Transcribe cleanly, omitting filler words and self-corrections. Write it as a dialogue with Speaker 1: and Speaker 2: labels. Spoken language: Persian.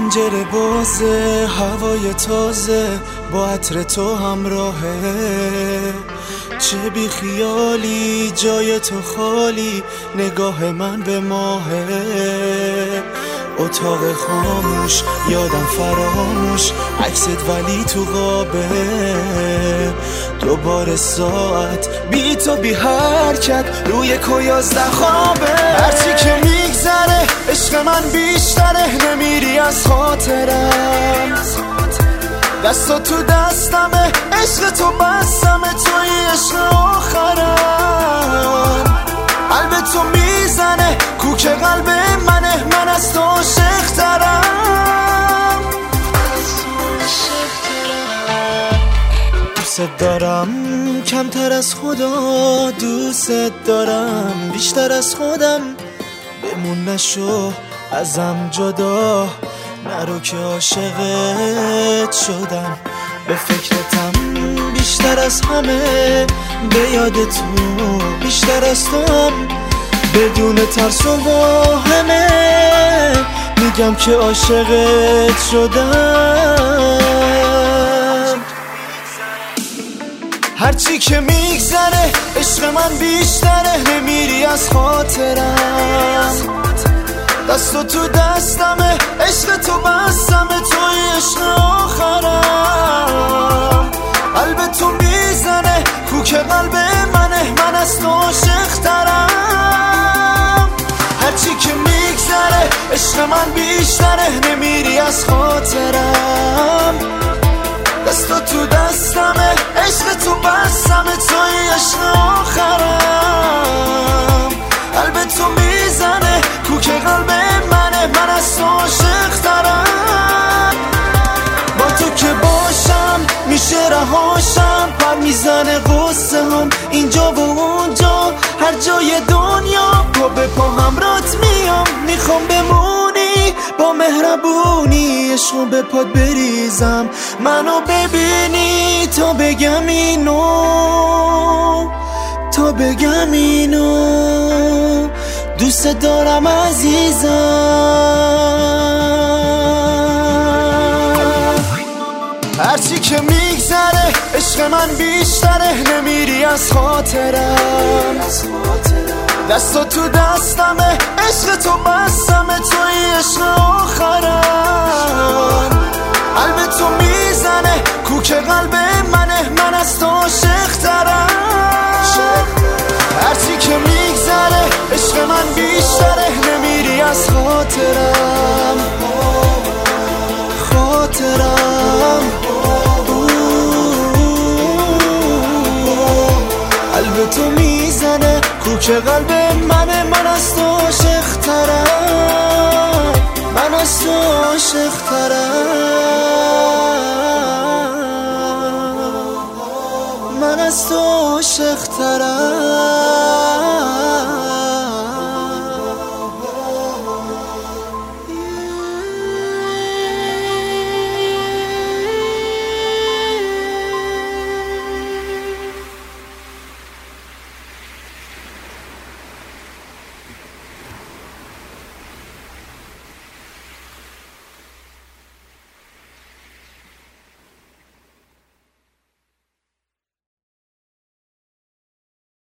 Speaker 1: پنجره بازه، هوای تازه با عطر تو همراهه. چه بی خیالی جای تو خالی، نگاه من به ماهه. اتاق خاموش یادم فراموش، عکست ولی تو قابه. دوباره ساعت بی تو بی حرکت روی کو 11 خوابه. هرچی که میگذره عشق من بیشتره، نمیری از خاطرم. دستا تو دستمه، عشق تو بستمه، توی عشق آخرم. قلب تو میزنه کوک قلب منه، من از تو عاشق‌ترم. دوست دارم کمتر از خدا، دوست دارم بیشتر از خودم. بمون نشو ازم جدا، نرو که عاشقت شدم. به فکرتم بیشتر از همه، به یاد تو بیشتر از توام. بدون ترس و واهمه میگم که عاشقت شدم. هرچی که میگذره عشق من بیشتره، نمیری از خاطرم. دستو تو دستمه، عشق تو بستمه، توی عشق آخرم. قلب تو میزنه کوک قلب منه، من از تو عاشق‌ترم. هرچی که میگذره عشق من بیشتره، نمیری از خاطرم. دستو تو دستمه، عشق تو بستمه، توی عشق آخرم. قلب تو میزنه کوک قلب منه، من از تو عاشق‌ترم. با تو که باشم میشه رهاشم، پر میزنه قصه هم اینجا و اونجا، هر جای دنیا پا به پا همرات میام. میخوام بمونی با مهربونی، عشقو به پات بریزم، منو ببینی تا بگم اینو، تا بگم اینو. دوست دارم عزیزم. هرچی که میگذره عشق من بیشتره، نمیری از خاطرم. دستا تو دستمه، عشق تو بستمه، توی عشق آخرم. قلب تو میزنه کوک قلب منه، من از تو عاشق‌ترم. هرچی که میگذره عشق من بیشتره، نمیری از خاطرم. خاطرم قلب تو میزنه کوک قلب منه، من از تو عاشق‌ترم. من از تو عاشق‌ترم. من از تو عاشق‌ترم.